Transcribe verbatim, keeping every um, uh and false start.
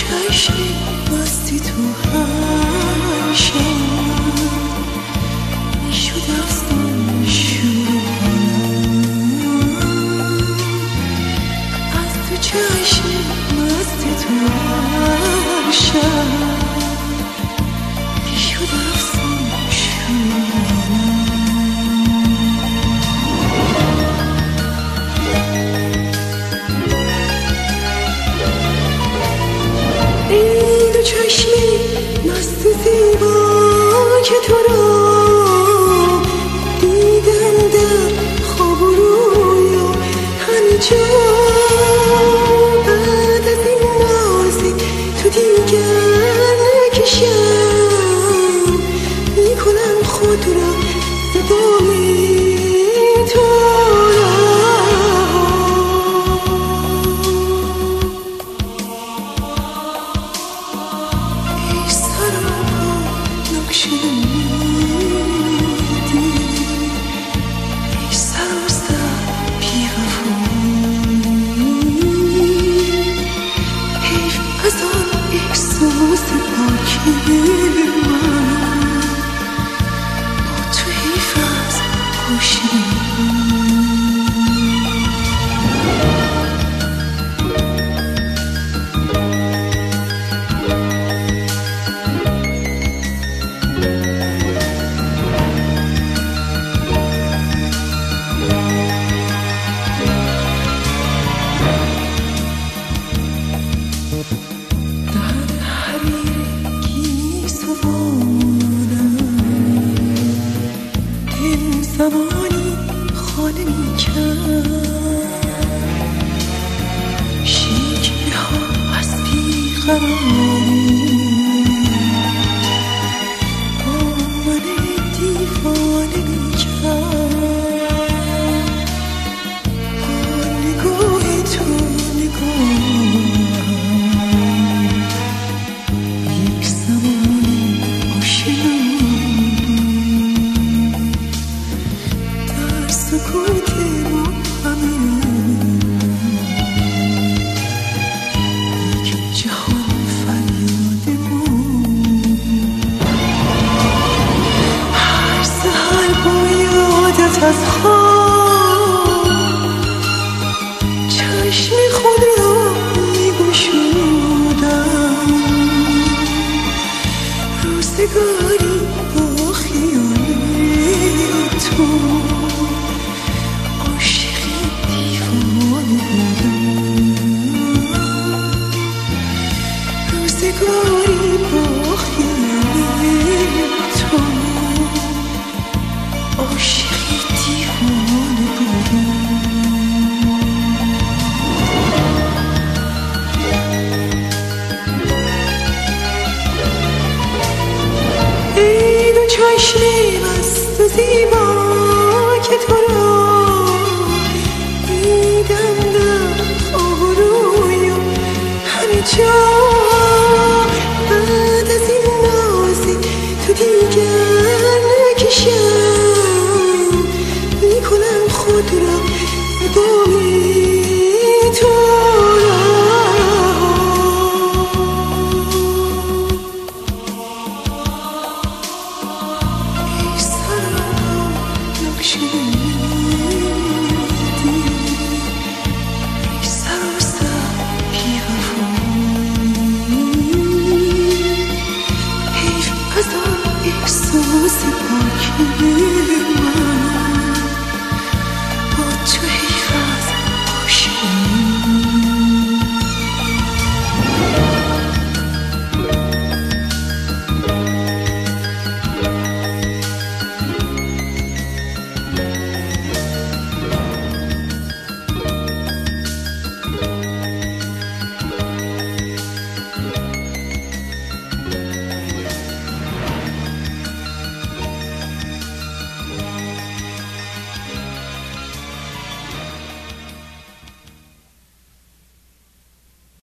چشمی مستی تو هر شب میشد افسون شروع از تو چشمی مستی تو هر شب میشد افسون شروع این دو چشمی مست زیبا که تو را دیدم در خواب و رویا همه جا بعد از این نازی تو دیگر نکشم میکنم خود را زبانی تو زمانی خانه می کرد شکلی ها از بیقراری با من دیوانه می کرد با نگاه تو نگاه یک زمانی آشنا سکوت ما همه یک جهان فریادمون هر سحر با یادت از خواب چشم خود را میگشودم روزگاری با خیال تو روزگاری با خیال تو عاشقی دیوانه بودم ای دو چشمی مست و زیبا که تو را دیدم در خواب و رویا همه جا